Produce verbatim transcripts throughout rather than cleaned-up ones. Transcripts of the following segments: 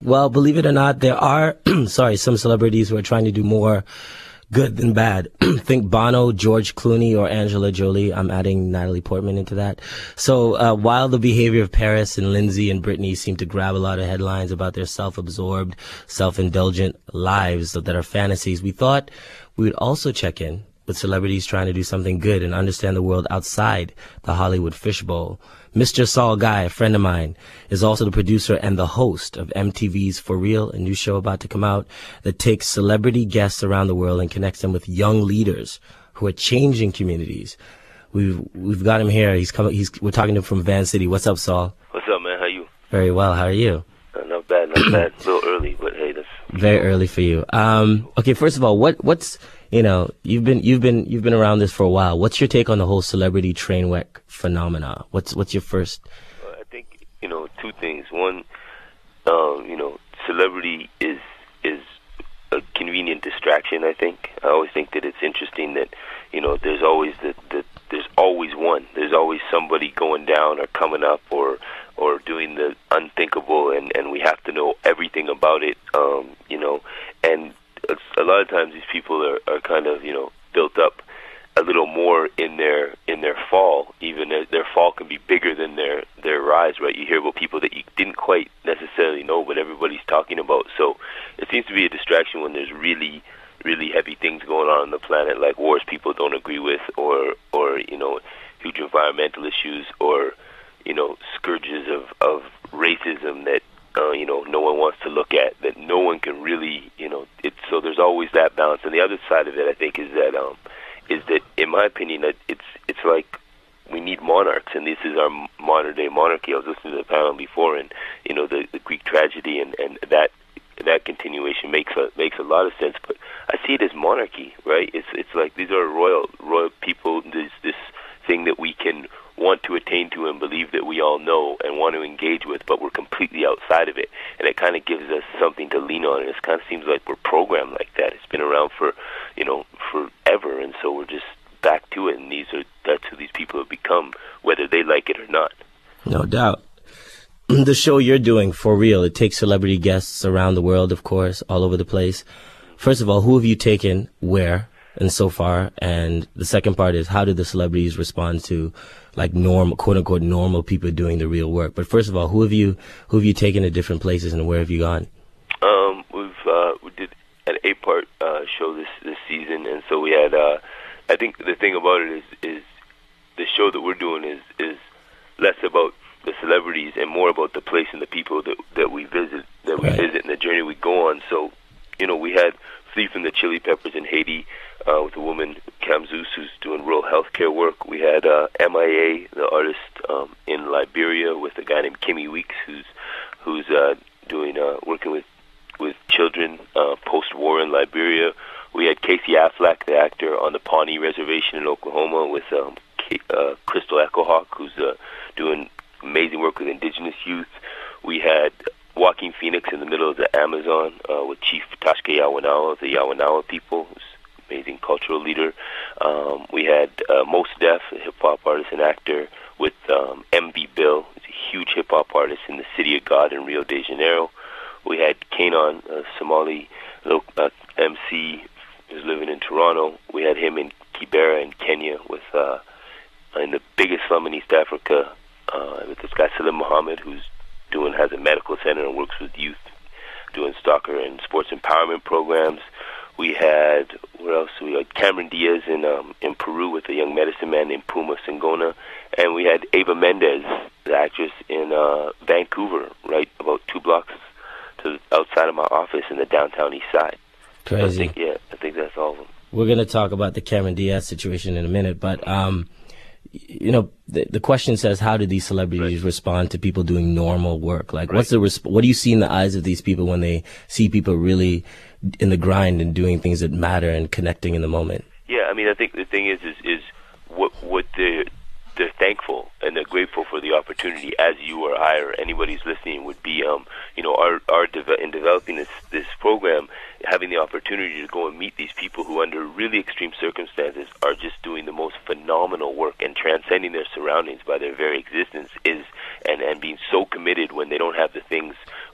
Well, believe it or not, there are, sorry, some celebrities who are trying to do more good than bad. Think Bono, George Clooney, or Angela Jolie. I'm adding Natalie Portman into that. So uh, while the behavior of Paris and Lindsay and Britney seem to grab a lot of headlines about their self-absorbed, self-indulgent lives that are fantasies, we thought we would also check in with celebrities trying to do something good and understand the world outside the Hollywood fishbowl. Mister Saul Guy, a friend of mine, is also the producer and the host of M T V's For Real, a new show about to come out that takes celebrity guests around the world and connects them with young leaders who are changing communities. We've we've got him here. He's coming. He's we're talking to him from Van City. What's up, Saul? What's up, man? How you? Very well. How are you? Uh, not bad, not bad. A little early, but hey, that's very early for you. Um, okay, first of all, what what's you know you've been you've been you've been around this for a while. What's your take on the whole celebrity train wreck phenomena? What's what's your first? Uh, I think you know two things. One, um, you know, celebrity is is a convenient distraction. I think I always think that it's interesting that you know there's always the, the there's always one. There's always somebody going down or coming up or or doing the unthinkable, and and we have to know everything about it. Um, you know, and a lot of times these people are, are kind of, you know, built up a little more in their in their fall. Even their, their fall can be bigger than their, their rise, right? You hear about people that you didn't quite necessarily know, but everybody's talking about. So it seems to be a distraction when there's really, really heavy things going on on the planet, like wars people don't agree with, or, or you know, huge environmental issues, or, you know, scourges of, of racism that, Uh, you know, no one wants to look at, that no one can really, you know, it's, so there's always that balance. And the other side of it, I think, is that, um, is that, in my opinion, that it's, it's like we need monarchs, and this is our modern day monarchy. I was listening to the panel before, and, you know, the, the Greek tragedy, and, and that, that continuation makes a, makes a lot of sense, but I see it as monarchy, right? It's, it's like, these are royal, royal people, there's this thing that we can want to attain to and believe that we all know and want to engage with, but we're completely outside of it, and it kind of gives us something to lean on, and it kind of seems like we're programmed like that. It's been around for, you know, forever, and so we're just back to it, and these are that's who these people have become, whether they like it or not. No doubt. The show you're doing, For Real, it takes celebrity guests around the world, of course, all over the place. First of all, who have you taken where and so far? And the second part is, how did the celebrities respond to, like, normal, quote unquote, normal people doing the real work? But first of all, who have you who have you taken to different places, and where have you gone? Um, we've uh, we did an eight part uh, show this this season, and so we had. Uh, I think the thing about it is is the show that we're doing is is less about the celebrities and more about the place and the people that that we visit that we Right. visit and the journey we go on. So, you know, we had Flea from the Chili Peppers in Haiti uh, with a woman, Cam Zeus, who's doing rural healthcare work. We had uh, M I A, the artist, um, in Liberia with a guy named Kimmy Weeks, who's who's uh, doing uh, working with with children uh, post-war in Liberia. We had Casey Affleck, the actor, on the Pawnee Reservation in Oklahoma with um, K- uh, Crystal Echohawk, who's uh, doing amazing work with indigenous youth. We had Joaquin Phoenix in the middle of the Amazon uh, with Chief Tashke Yawanawa of the Yawanawa people, who's an amazing cultural leader. Um, we had uh, Mos Def, a hip-hop artist and actor, with um, M V Bill, who's a huge hip-hop artist in the City of God in Rio de Janeiro. We had Kanon, a Somali uh, M C who's living in Toronto. We had him in Kibera in Kenya with uh, in the biggest slum in East Africa uh, with this guy Salim Muhammad, who's doing has a medical center and works with youth, doing soccer and sports empowerment programs. We had what else? We had Cameron Diaz in um, in Peru with a young medicine man named Puma Singona, and we had Ava Mendez, the actress, in uh, Vancouver, right about two blocks to outside of my office in the downtown east side. Crazy. So I think, yeah, I think that's all of them. We're going to talk about the Cameron Diaz situation in a minute, but um, you know, the, the question says, how do these celebrities right. respond to people doing normal work? Like, right. what's the resp- what do you see in the eyes of these people when they see people really in the grind and doing things that matter and connecting in the moment? Yeah, I mean, I think the thing is, is, is what what they're they're thankful and they're grateful for the opportunity, as you or I or anybody who's listening would be. Um, you know, our our de- in developing this this program, having the opportunity to go and meet these people who, under really extreme circumstances, are just doing the most phenomenal work and transcending their surroundings by their very existence, is and and being so committed when they don't have the things,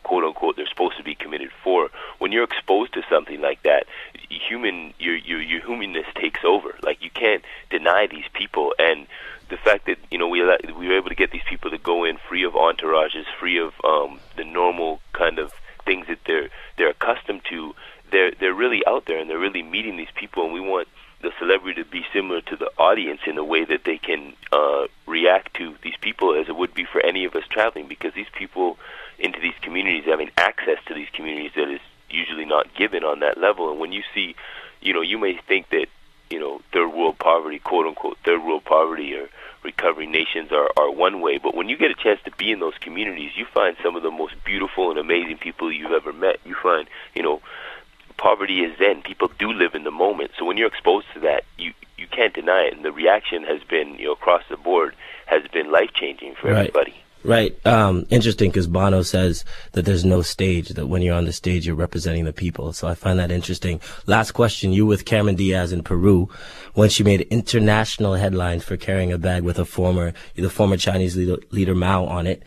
quote unquote they're supposed to be committed for. When you're exposed to something like that, human your your your humanness takes over. Like, you can't deny these people, and the fact that, you know, we we were able to get these people to go in free of entourages, free of um, the normal kind of things that they're they're accustomed to. They're they're really out there, and they're really meeting these people, and we want the celebrity to be similar to the audience in a way that they can uh, react to these people as it would be for any of us traveling, because these people into these communities, having access to these communities that is usually not given on that level. And when you see, you know, you may think that, you know, third world poverty, quote unquote, third world poverty or recovering nations are, are one way, but when you get a chance to be in those communities, you find some of the most beautiful and amazing people you've ever met. You find, you know, poverty is zen. People do live in the moment. So when you're exposed to that, you you can't deny it. And the reaction has been, you know, across the board, has been life-changing for right. everybody. Right. Um, interesting, because Bono says that there's no stage, that when you're on the stage, you're representing the people. So I find that interesting. Last question. You with Cameron Diaz in Peru, when she made international headlines for carrying a bag with a former, the former Chinese leader, leader Mao on it.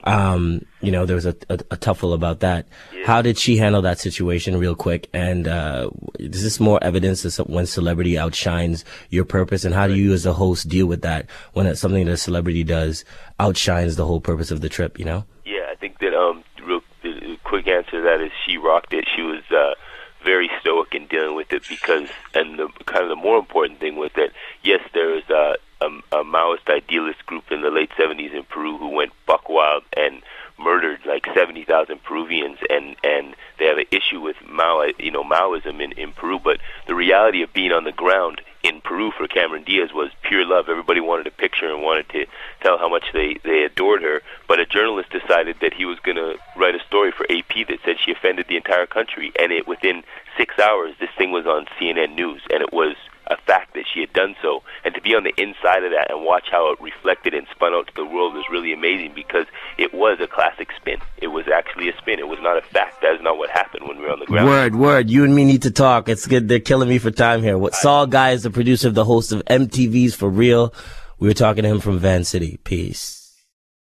Um, you know, there was a, a, a tuffle about that. Yeah. How did she handle that situation real quick? And, uh, is this more evidence that when celebrity outshines your purpose? And how do you as a host deal with that when it's something that a celebrity does outshines the whole purpose of the trip, you know? Yeah, I think that, um, real, the quick answer to that is she rocked it. She was, uh, very stoic in dealing with it, because, and the kind of the more important thing was that, yes, there was, uh, A, a Maoist idealist group in the late seventies in Peru who went buck wild and murdered like seventy thousand Peruvians, and, and they have an issue with Mao, you know, Maoism in, in Peru. But the reality of being on the ground in Peru for Cameron Diaz was pure love. Everybody wanted a picture and wanted to tell how much they, they adored her. But a journalist decided that he was going to write a story for A P that said she offended the entire country. And it within six hours, this thing was on C N N News, and it was a fact that she had done so. And to be on the inside of that and watch how it reflected and spun out to the world was really amazing, because it was a classic spin. It was actually a spin. It was not a fact. That is not what happened when we were on the ground. Word, word. You and me need to talk. It's good. They're killing me for time here. What Saul Guy is the producer of the host of M T V's For Real. We were talking to him from Van City. Peace.